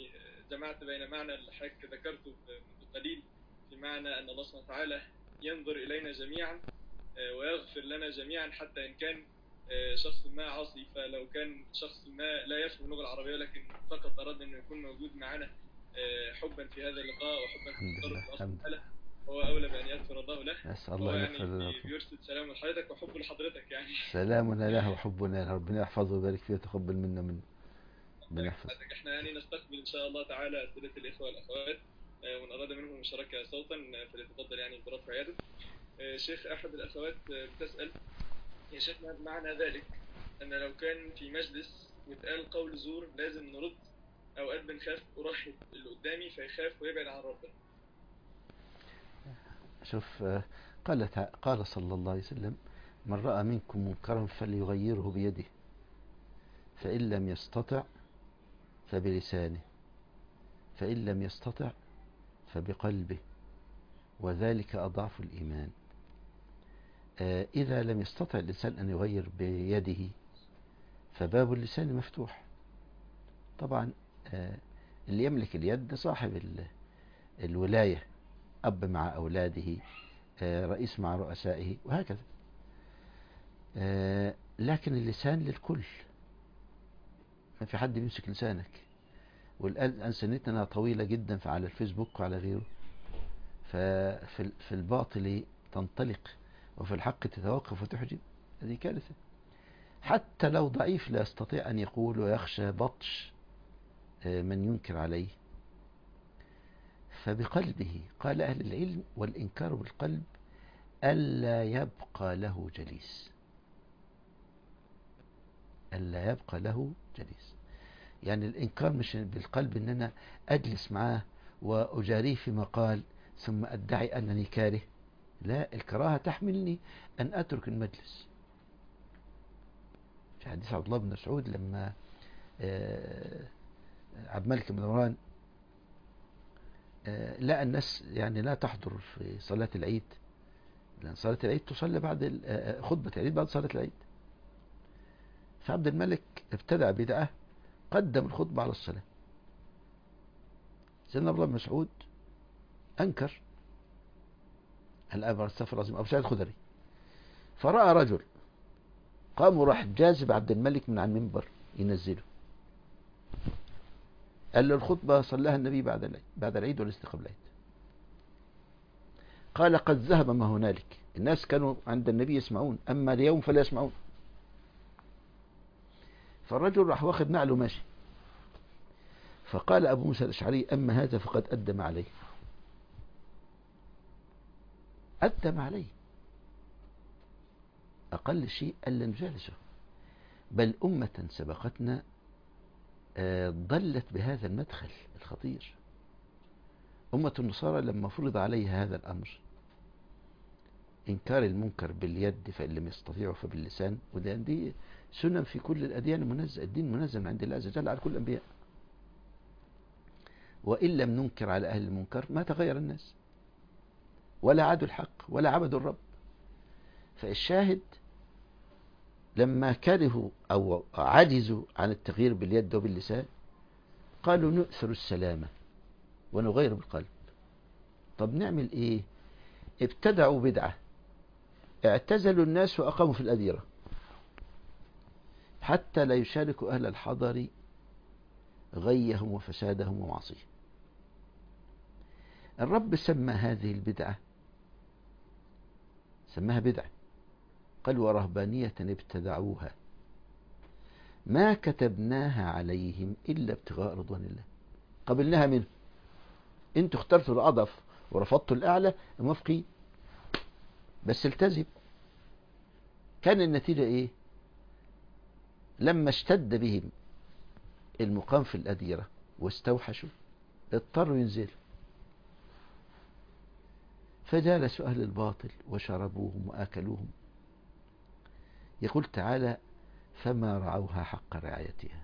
جمعت بين معنى اللي حضرتك ذكرته منذ قليل، في معنى أن الله سبحانه وتعالى ينظر إلينا جميعا ويغفر لنا جميعا، حتى إن كان شخص ما عاصي. فلو كان شخص ما لا يفهم اللغة العربية ولكن فقط أراد أنه يكون موجود معنا حبا في هذا اللقاء وحبا في الحمد التطرق لله. لله الحمد سبحانه لله. وتعالى، هو أولى بأن يغفر الله له. أسأل هو الله أن يعني يغفر لنا. بيرسل سلام لحضرتك وحب لحضرتك يعني. سلامنا له وحبنا له، ربنا يحفظه ويبارك فيه ويتقبل منا منه. ربنا يحفظه. احنا يعني نستقبل ان شاء الله تعالى اسئله الاخوه والاخوات، ومن اراد منهم المشاركه صوتا فليتفضل يعني برفع يده. شيخ، احد الاخوات بتسال: يا شيخ، معنى ذلك ان لو كان في مجلس واتقال قول زور لازم نرد، اوقات بنخاف ارحب اللي قدامي فيخاف ويبعد عن ربنا؟ شوف، قال صلى الله عليه وسلم: من رأى منكم منكرا فليغيره بيده، فإن لم يستطع فبلسانه، فإن لم يستطع فبقلبه، وذلك أضعف الإيمان. إذا لم يستطع الإنسان أن يغير بيده فباب اللسان مفتوح. طبعا اللي يملك اليد صاحب الولاية، أب مع أولاده، رئيس مع رؤسائه، وهكذا. لكن اللسان للكل، ما في حد بيمسك لسانك. والآن سنتنا طويلة جدا على الفيسبوك وعلى غيره، ففي الباطل تنطلق وفي الحق تتوقف وتحجب. هذه كارثة. حتى لو ضعيف لا يستطيع أن يقول ويخشى بطش من ينكر عليه، فبقلبه. قال أهل العلم: والإنكار بالقلب ألا يبقى له جليس. ألا يبقى له جليس، يعني الإنكار مش بالقلب إن أنا أجلس معاه وأجاريه فيما قال ثم أدعي أنني كاره. لا، الكراهة تحملني أن أترك المجلس. في حديث عبد الله بن مسعود لما عبد الملك بن مروان لا الناس يعني لا تحضر في صلاة العيد، لأن صلاة العيد تصلى بعد خطبة العيد بعد صلاة العيد. فعبد الملك ابتدع بدعة، قدم الخطبة على الصلاة. سيدنا عبد الله بن مسعود أنكر الأمر السفر العظيم أبو سعيد الخدري، فرأى رجل قام وراح جاذب عبد الملك من على المنبر ينزله. قال له: الخطبة صلاها النبي بعد العيد وليس قبل العيد. قال: قد ذهب ما هنالك، الناس كانوا عند النبي يسمعون، أما اليوم فلا يسمعون. فالرجل راح واخد نعله ماشي. فقال أبو موسى الأشعري: أما هذا فقد أدم عليه. أدم عليه، أقل شيء ألا نجالسه. بل أمة سبقتنا ضلت بهذا المدخل الخطير. أمة النصارى لما فرض عليها هذا الأمر، إنكار المنكر باليد فإن لم يستطيعوا فباللسان، ودي سنن في كل الأديان منزل، الدين منزل عند الله عز وجل على كل الأنبياء. وإن لم ننكر على أهل المنكر ما تغير الناس ولا عادوا الحق ولا عبدوا الرب. فالشاهد لما كرهوا أو عجزوا عن التغيير باليد وباللسان قالوا: نؤثر السلامة ونغير بالقلب. طب نعمل إيه؟ ابتدعوا بدعة، اعتزلوا الناس وأقاموا في الأديرة حتى لا يشاركوا أهل الحضر غيهم وفسادهم ومعصيهم. الرب سمى هذه البدعة، سماها بدعة، قال: ورهبانية ابتدعوها ما كتبناها عليهم إلا ابتغاء رضوان الله. قبلناها منه، انتوا اخترتوا الأضعف ورفضتوا الأعلى، موافقين، بس التزم. كان النتيجة إيه؟ لما اشتد بهم المقام في الأديرة واستوحشوا اضطروا ينزلوا، فجالسوا أهل الباطل وشربوهم وآكلوهم. يقول تعالى: فما رعوها حق رعايتها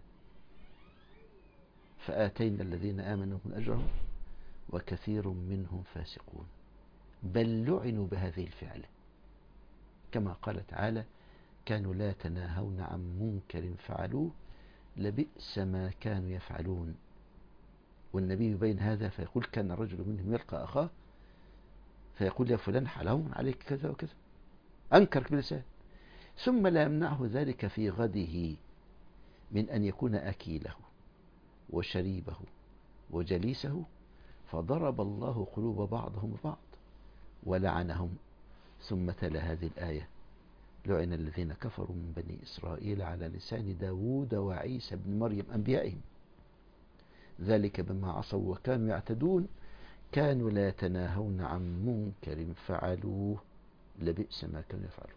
فآتينا الذين آمنوا من أجرهم وكثير منهم فاسقون بل لعنوا بهذه الفعلة، كما قال تعالى: كانوا لا يتناهون عن منكر فعلوه لبئس ما كانوا يفعلون. والنبي يبين هذا فيقول كان الرجل منهم يلقى أخاه فيقول يا فلان حلهم عليك كذا وكذا، أنكر بلسان، ثم لا يمنعه ذلك في غده من أن يكون أكيله وشريبه وجليسه، فضرب الله قلوب بعضهم ببعض ولعنهم. ثم تلا هذه الآية: لعن الذين كفروا من بني إسرائيل على لسان داود وعيسى بن مريم أنبيائهم ذلك بما عصوا وكانوا يعتدون كانوا لا يتناهون عن منكر فعلوه لبئس ما كانوا يفعلون.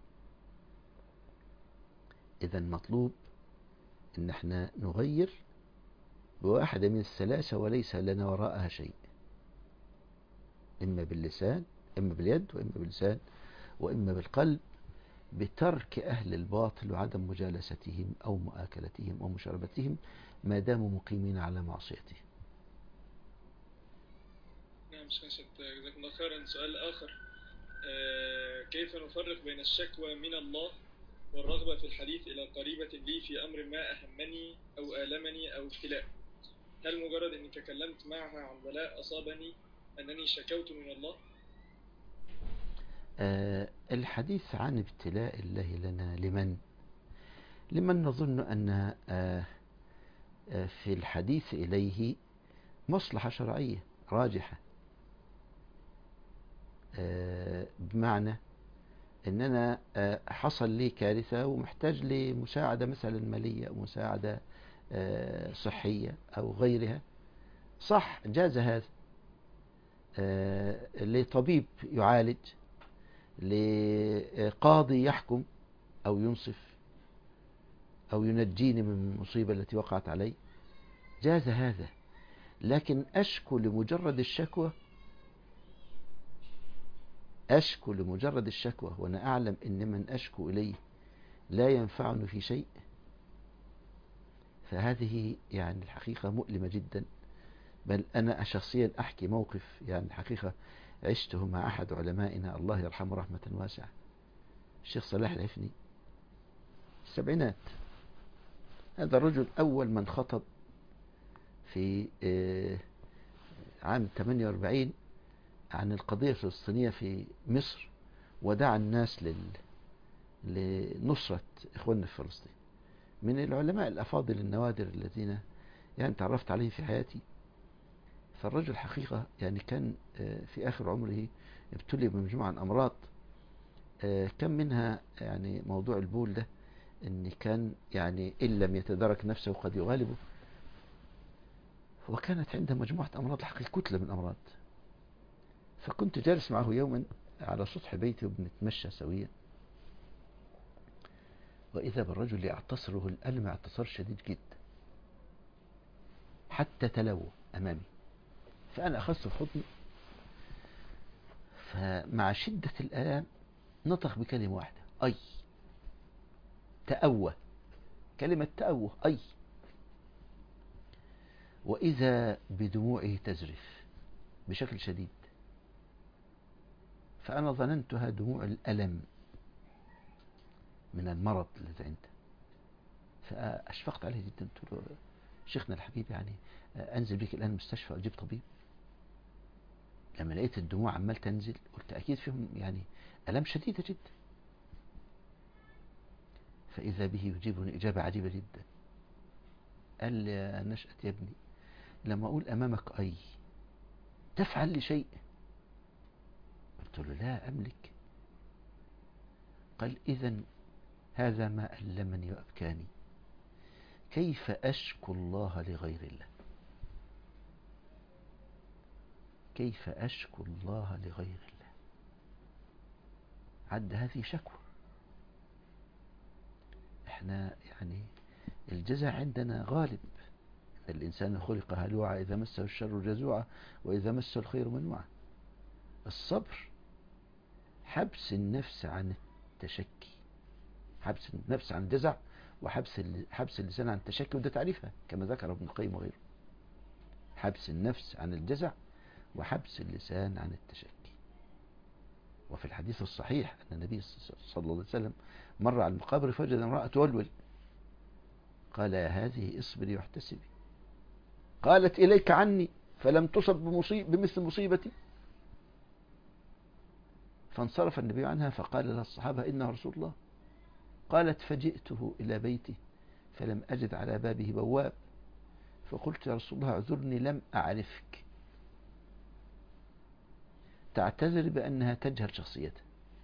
إذا مطلوب إن احنا نغير بواحدة من الثلاثة وليس لنا وراءها شيء، إما باللسان، إما باليد، وإما باللسان، وإما بالقلب، بترك أهل الباطل وعدم مجالستهم أو مؤاكلتهم أو مشاربتهم ما داموا مقيمين على معصيته. نعم شاشة، جزاكم الله خيرا. سؤال آخر: كيف نفرق بين الشكوى من الله والرغبة في الحديث إلى قريبة لي في أمر ما أهمني أو آلمني أو ابتلاء؟ هل مجرد أني تكلمت معها عن بلاء أصابني أنني شكوت من الله؟ الحديث عن ابتلاء الله لنا لمن نظن أن في الحديث إليه مصلحة شرعية راجحة، بمعنى ان انا حصل لي كارثة ومحتاج لمساعدة مثلا مالية او مساعدة صحية او غيرها، صح جاز هذا، لطبيب يعالج، لقاضي يحكم او ينصف او ينجيني من المصيبة التي وقعت علي، جاز هذا. لكن أشكو لمجرد الشكوى، أشكو لمجرد الشكوى وأنا أعلم أن من أشكو إليه لا ينفعني في شيء، فهذه يعني الحقيقة مؤلمة جدا. بل أنا شخصيا أحكي موقف يعني الحقيقة عشته مع أحد علمائنا الله يرحمه رحمة واسعة، الشيخ صلاح العفني، السبعينات. هذا الرجل أول من خطب في عام 48 عن القضية الفلسطينية في مصر، ودعا الناس لنصرة إخواننا في فلسطين، من العلماء الأفاضل النوادر الذين يعني تعرفت عليه في حياتي. فالرجل حقيقة يعني كان في آخر عمره ابتلي بمجموعة أمراض، كان منها يعني موضوع البول ده، إن كان يعني إن لم يتدارك نفسه قد يغالبه، وكانت عنده مجموعة أمراض الحقيقة، كتلة من الأمراض. فكنت جالس معه يوما على سطح بيتي وبنتمشى سويا، وإذا بالرجل يعتصره الألم اعتصار شديد جدا حتى تلوى أمامي، فأنا أخذته في حضني، فمع شدة الآلام نطق بكلمة واحدة: أي. تأوه، كلمة تأوه، أي. وإذا بدموعه تزرف بشكل شديد، فأنا ظننتها دموع الألم من المرض الذي عنده، فأشفقت عليه جدا، قلت له: شيخنا الحبيب يعني أنزل بك الآن المستشفى وأجيب طبيب؟ لما لقيت الدموع عمال تنزل قلت أكيد فيهم يعني ألم شديدة جدا. فإذا به يجيبني إجابة عجيبة جدا، قال لي: يا نشأة يا ابني، لما أقول أمامك أي تفعل لي شيء؟ قلت له: لا أملك. قال: إذن هذا ما ألمني وأبكاني، كيف أشكو الله لغير الله؟ كيف أشكو الله لغير الله؟ عد هذه شكوى. احنا يعني الجزع عندنا غالب، الإنسان خلق هلوعا إذا مسه الشر جزوعا وإذا مسه الخير منوعا. الصبر حبس النفس عن التشكي، حبس النفس عن الجزع، وحبس اللسان عن التشكي، وده تعريفها كما ذكر ابن القيم وغيره: حبس النفس عن الجزع وحبس اللسان عن التشكي. وفي الحديث الصحيح أن النبي صلى الله عليه وسلم مر على المقابر فوجد امرأة تولول، قال: يا هذه اصبري واحتسبي، قالت إليك عني فلم تصب بمثل مصيبتي. فانصرف النبي عنها فقال لها الصحابة إنه رسول الله. قالت فجئته إلى بيته فلم أجد على بابه بواب، فقلت يا رسول الله اعذرني لم أعرفك. تعتذر بأنها تجهل شخصيته.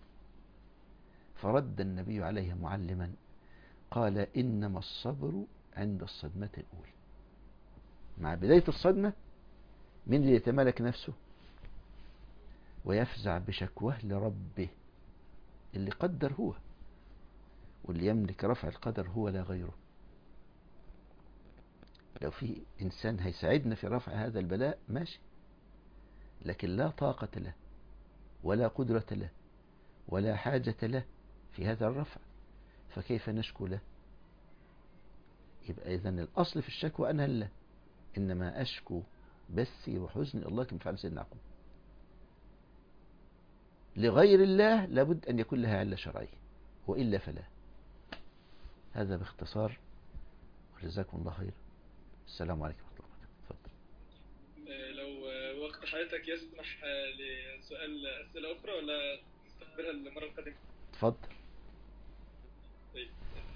فرد النبي عليه معلما قال إنما الصبر عند الصدمة الأولى. مع بداية الصدمة من اللي يتمالك نفسه ويفزع بشكواه لربه اللي قدر هو، واللي يملك رفع القدر هو لا غيره. لو في إنسان هيساعدنا في رفع هذا البلاء ماشي، لكن لا طاقة له ولا قدرة له ولا حاجة له في هذا الرفع، فكيف نشكو له؟ يبقى إذن الأصل في الشكوى أنها لله، إنما أشكو بثي وحزني الله كما فعل سيدنا يعقوب. لغير الله لابد أن يكون لها علة شرعية، وإلا فلا. هذا باختصار، وجزاكم الله خير. السلام عليكم ورحمة الله وبركاته. تفضل. لو وقت حضرتك يسمح لسؤال أسئلة أخرى ولا نستقبلها المرة القادمة؟ تفضل. طيب.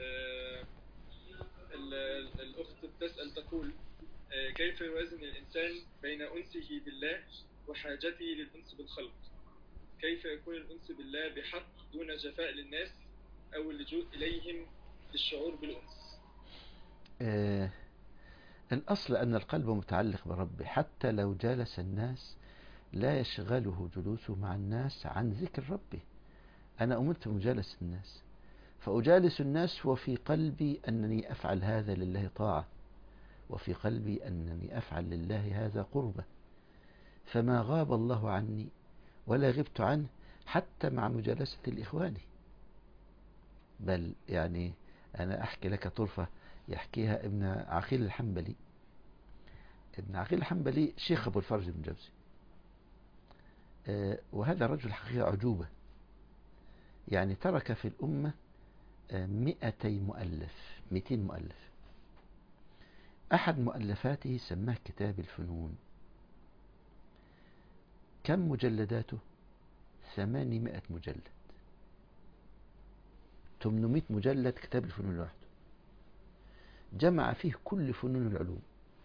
الأخت بتسأل تقول كيف يوازن الإنسان بين أنسه بالله وحاجته للأنس بالخلق؟ كيف يكون الأنس بالله بحق دون جفاء للناس أو اللجوء إليهم للشعور بالأنس؟ الأصل أن القلب متعلق بربه، حتى لو جالس الناس لا يشغله جلوسه مع الناس عن ذكر ربه. أنا أمرت بمجالس الناس، فأجالس الناس وفي قلبي أنني أفعل هذا لله طاعة، وفي قلبي أنني أفعل لله هذا قربة. فما غاب الله عني ولا غبت عنه حتى مع مجالسة الإخوان. بل يعني أنا أحكي لك طرفة يحكيها ابن عقيل الحنبلي. ابن عقيل الحنبلي شيخ أبو الفرج بن جوزي، وهذا الرجل حقيقة عجوبة. يعني ترك في الأمة 200 مؤلف. أحد مؤلفاته سماه كتاب الفنون. كم مجلداته؟ 800 مجلد. 800 مجلد كتاب الفنون لوحده، جمع فيه كل فنون العلوم.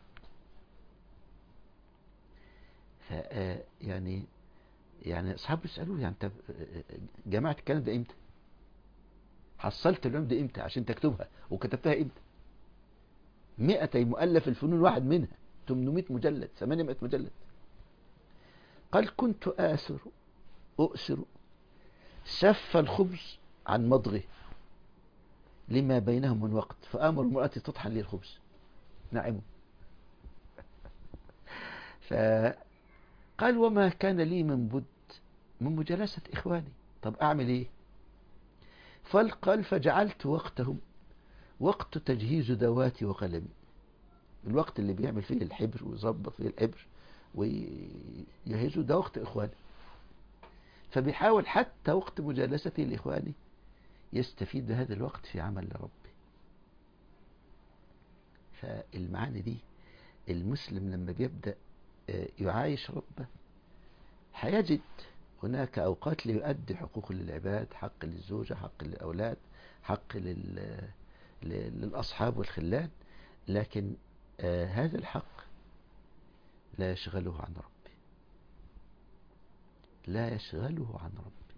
يعني أصحابه يسألوه يعني أنت جمعت الكلام ده إمتى؟ حصلت العلوم دي إمتى عشان تكتبها؟ وكتبتها إمتى؟ 200 مؤلف الفنون واحد منها 800 مجلد 800 مجلد. قال كنت أؤسر سف الخبز عن مضغه لما بينهم من وقت، فآمر امرأتي تطحن لي الخبز نعمه. فقال وما كان لي من بد من مجالسة إخواني، طب أعمل إيه؟ قال فجعلت وقتهم وقت تجهيز دواتي وقلمي، الوقت اللي بيعمل فيه الحبر ويظبط فيه الحبر ويجهزه ده وقت إخواني. فبيحاول حتى وقت مجالسته لإخواني يستفيد بهذا الوقت في عمل لربه. فالمعاني دي المسلم لما بيبدأ يعايش ربه هيجد هناك أوقات ليؤدي حقوق للعباد، حق للزوجة، حق للأولاد، حق للأصحاب والخلان، لكن هذا الحق لا يشغله عن ربه، لا يشغله عن ربه.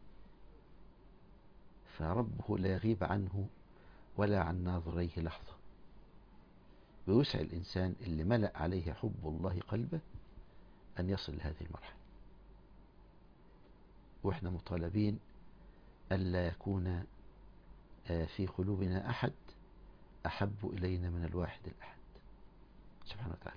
فربه لا يغيب عنه ولا عن ناظريه لحظة. بيسعى الإنسان اللي ملأ عليه حب الله قلبه أن يصل لهذه المرحلة. وإحنا مطالبين ألا يكون في قلوبنا أحد أحب إلينا من الواحد الأحد سبحانه وتعالى.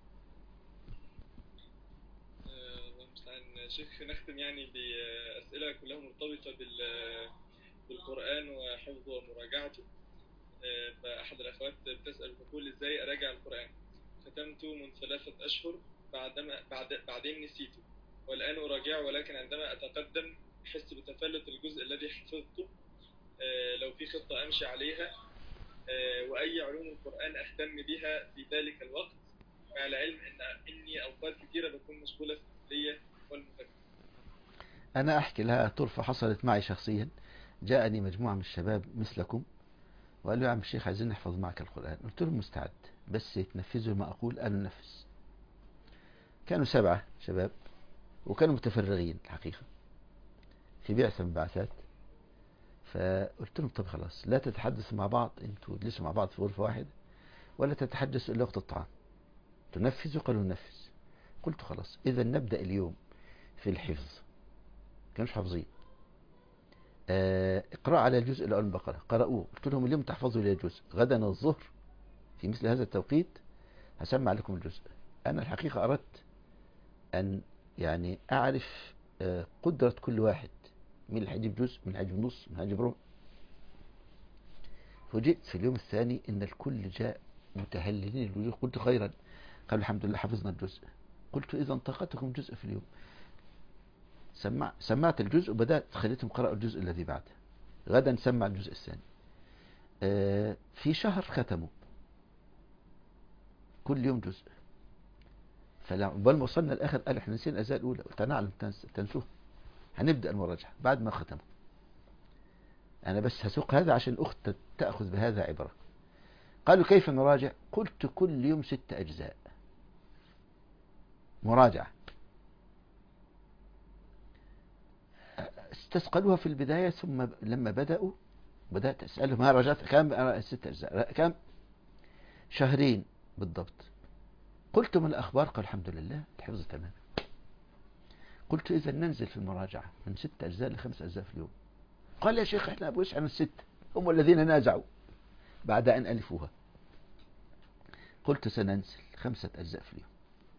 شيخ نختم يعني بأسئلة كلها مرتبطة بالقرآن وحفظه ومراجعته. فأحد الأخوات بتسأل تقول إزاي أراجع القرآن؟ ختمته من 3 أشهر بعدين نسيته، والآن أراجعه، ولكن عندما أتقدم أحس بتفلت الجزء الذي حفظته. لو في خطة أمشي عليها، وأي علوم القرآن أهتم بها في ذلك الوقت، مع العلم إني أوقات كثيرة بكون مشغولة في الكلية والمذاكرة. أنا أحكي لها طرفة حصلت معي شخصيا. جاءني مجموعة من الشباب مثلكم وقال له يا عم الشيخ عايزين نحفظ معك القرآن. قلت لهم مستعد، بس تنفذوا ما أقول. قالوا ننفذ. كانوا 7 شباب وكانوا متفرغين الحقيقة في بعثة من بعثات. فقلت لهم طب خلاص، لا تتحدثوا مع بعض، انتوا تجلسوا مع بعض في غرفة واحدة ولا تتحدثوا إلا وقت الطعام. تنفذوا؟ قالوا ننفذ. قلت خلاص إذا نبدأ اليوم في الحفظ. كانوش حافظين. اقرأ على الجزء الأول من البقرة. قرأوه. قلت لهم اليوم تحفظوا لي الجزء، غدا الظهر في مثل هذا التوقيت هسمع لكم الجزء. أنا الحقيقة أردت أن يعني أعرف قدرة كل واحد، مين اللي هيجيب جزء، مين هيجيب نص، مين هيجيب ربع. فوجئت في اليوم الثاني إن الكل جاء متهللين الوجوه. قلت خيرا. قالوا الحمد لله حفظنا الجزء. قلت إذا انطقتكم جزء في اليوم. سمعت الجزء وبدأت خليتهم قرأوا الجزء الذي بعده. غدا نسمع الجزء الثاني. في شهر ختموا كل يوم جزء. فلما وصلنا الآخر قال احنا نسينا الأجزاء الأولى. قلت أنا أعلم تنسوه، هنبدأ المراجعة بعد ما ختموا. أنا بس هسوق هذا عشان الأخت تأخذ بهذا عبرة. قالوا كيف نراجع؟ قلت كل يوم 6 أجزاء مراجعة. استثقلوها في البداية، ثم لما بدأت أسألهم ها راجعت كم؟ 6 أجزاء كم؟ شهرين بالضبط. قلت من الأخبار؟ قال الحمد لله الحفظ تمام. قلت إذا ننزل في المراجعة من 6 أجزاء ل5 أجزاء في اليوم. قال يا شيخ احنا أبوش عن ال6، هم الذين نازعوا بعد أن ألفوها. قلت سننزل 5 أجزاء في اليوم،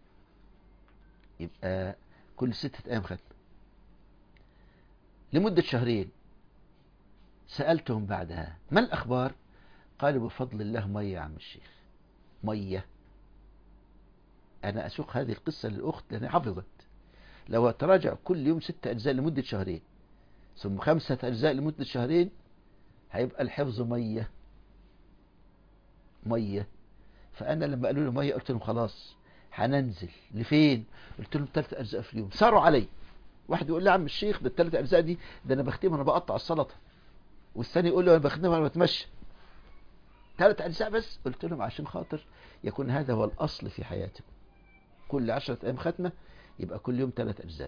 يبقى كل 6 أيام ختم لمدة شهرين. سألتهم بعدها ما الأخبار؟ قالوا بفضل الله مية يا عم الشيخ، مية. أنا أسوق هذه القصة للأخت لأنها حفظت. لو تراجع كل يوم 6 أجزاء لمدة شهرين ثم 5 أجزاء لمدة شهرين هيبقى الحفظ مية مية. فأنا لما قالوا لي مية قلت لهم خلاص هننزل لفين؟ قلت لهم 3 أجزاء في اليوم. صاروا علي. واحد يقول لي يا عم الشيخ ده ال3 أجزاء دي ده أنا بختمها أنا بقطع السلطة، والثاني يقول له أنا بختمها أنا بتمشى. 3 أجزاء بس. قلت لهم عشان خاطر يكون هذا هو الأصل في حياتكم، كل 10 أيام ختمة، يبقى كل يوم 3 أجزاء.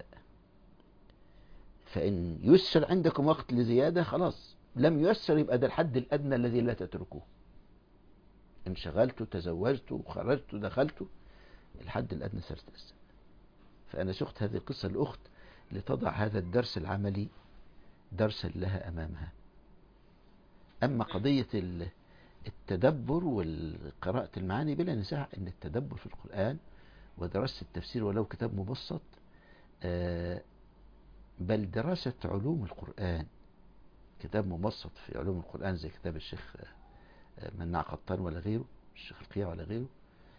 فإن يسر عندكم وقت لزيادة خلاص، لم يسر يبقى ده الحد الأدنى الذي لا تتركوه. انشغلت تزوجت خرجت دخلت، الحد الأدنى 3 أجزاء. فأنا سقت هذه القصة الأخت لتضع هذا الدرس العملي درسا لها أمامها. أما قضية التدبر والقراءة المعاني بلا نزاع أن التدبر في القرآن ودراسة التفسير ولو كتاب مبسط، بل دراسة علوم القرآن، كتاب مبسط في علوم القرآن زي كتاب الشيخ مناع قطان ولا غيره، الشيخ القيع ولا غيره،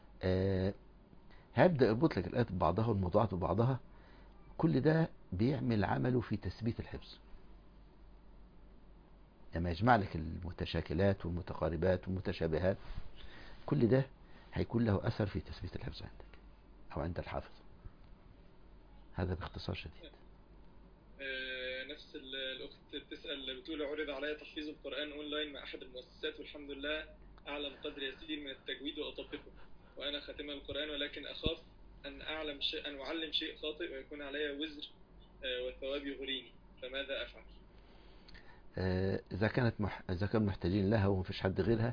هيبدأ يربط لك الآيات ببعضها والموضوعات ببعضها. كل ده بيعمل عمله في تثبيت الحفظ. لما يجمع لك المتشاكلات والمتقاربات والمتشابهات، كل ده هيكون له أثر في تثبيت الحفظ عندك أو عند الحافظ. هذا باختصار شديد. نفس الأخت بتسأل بتقول عرض علي تحفيظ القرآن أونلاين مع أحد المؤسسات والحمد لله أعلم قدر يسير من التجويد وأطبقه وأنا خاتم القرآن، ولكن أخاف أن أعلم شيء أن أعلم شيء خاطئ ويكون علي وزر والثواب يغريني، فماذا أفعل؟ إذا كانوا محتاجين لها وما فيش حد غيرها،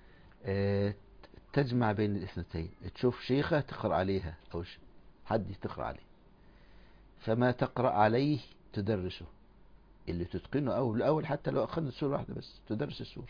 تجمع بين الاثنتين، تشوف شيخة تقرأ عليها أو حد تقرأ عليه، فما تقرأ عليه تدرسه، اللي تتقنه أول حتى لو أخذت سورة واحدة بس تدرس السورة.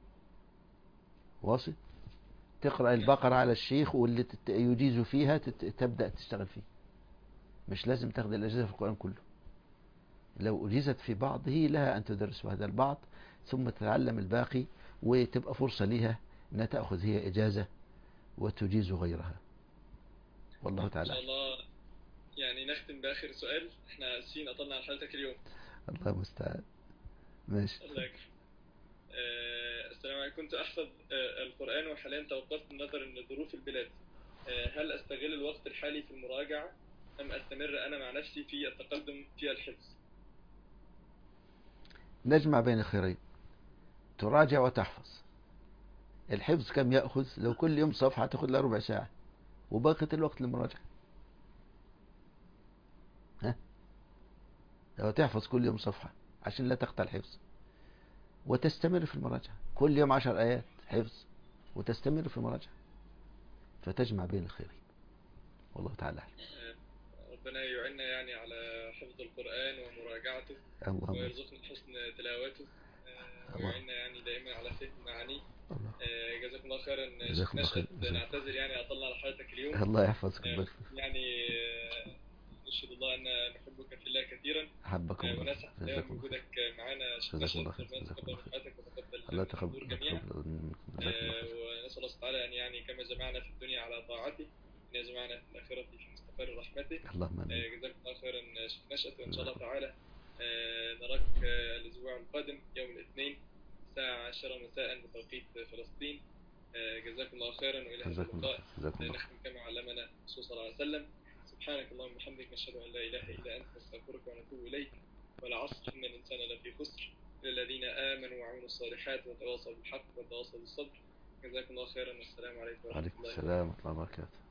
واصل؟ تقرأ البقرة على الشيخ واللي يجيز فيها تبدأ تشتغل فيه. مش لازم تاخد الأجازة في القرآن كله. لو أجيزت في بعضه لها أن تدرس هذا البعض ثم تتعلم الباقي، وتبقى فرصة لها أن تأخذ هي إجازة وتجيز غيرها. والله تعالى. إن شاء الله يعني نختم بآخر سؤال، احنا اسفين أطلنا على حلقتك اليوم. الله المستعان. ماشي. الله يكرم. السلام عليكم. كنت أحفظ القرآن وحاليا توقفت نظرا لظروف البلاد. هل أستغل الوقت الحالي في المراجعة أم أستمر أنا مع نفسي في التقدم في الحفظ؟ نجمع بين الخيرين، تراجع وتحفظ. الحفظ كم يأخذ؟ لو كل يوم صفحة تأخذ لها ربع ساعة، وباقي الوقت للمراجعة. ها؟ لو تحفظ كل يوم صفحة عشان لا تقطع الحفظ، وتستمر في المراجعة كل يوم 10 آيات حفظ، وتستمر في المراجعة، فتجمع بين الخيرين. والله تعالى أعلم. ربنا يعيننا يعني على حفظ القرآن ومراجعته، اللهم ويرزقنا حسن تلاوته، الله ويعيننا يعني دائما على فهم معانيه. الله جزاكم الله خيرا شيخ جزاكم الله خير. نشأت. نعتذر يعني أطلنا على حضرتك اليوم. الله يحفظك ويبارك فيك. يعني نشهد الله أن نحبك في الله كثيرا، أحبكم الله. ونسعد دائما جزاكم الله خير. بوجودك معنا شيخ جزاكم نشأت. الله خير. ربنا جزاكم يتقبل الله من خير. حياتك وتقبل الله من الحضور جميعا. تقبل. جزاكم الله خير. ونسأل الله تعالى أن يعني كما جمعنا في الدنيا على طاعته أن يجمعنا في الآخرة في مستقر رحمته. اللهم آمين. جزاكم الله خيرا شيخ نشأت، وإن شاء الله تعالى نراك الأسبوع القادم يوم الاثنين الساعة 10 مساء بتوقيت فلسطين. جزاكم الله خيرا، وإلى هذا جزاكم الله اللقاء. خير. جزاكم الله خير. نختم كما علمنا الرسول صلى الله عليه وسلم. سبحانك اللهم وبحمدك، نشهد أن لا إله إلا أنت، نستغفرك ونتوب إليك. والعصر إن الإنسان لفي خسر إلا الذين آمنوا وعملوا الصالحات وتواصوا بالحق وتواصوا بالصبر. جزاكم الله خيرا، والسلام عليكم ورحمة وعليكم الله وبركاته. السلام ورحمة الله وبركاته.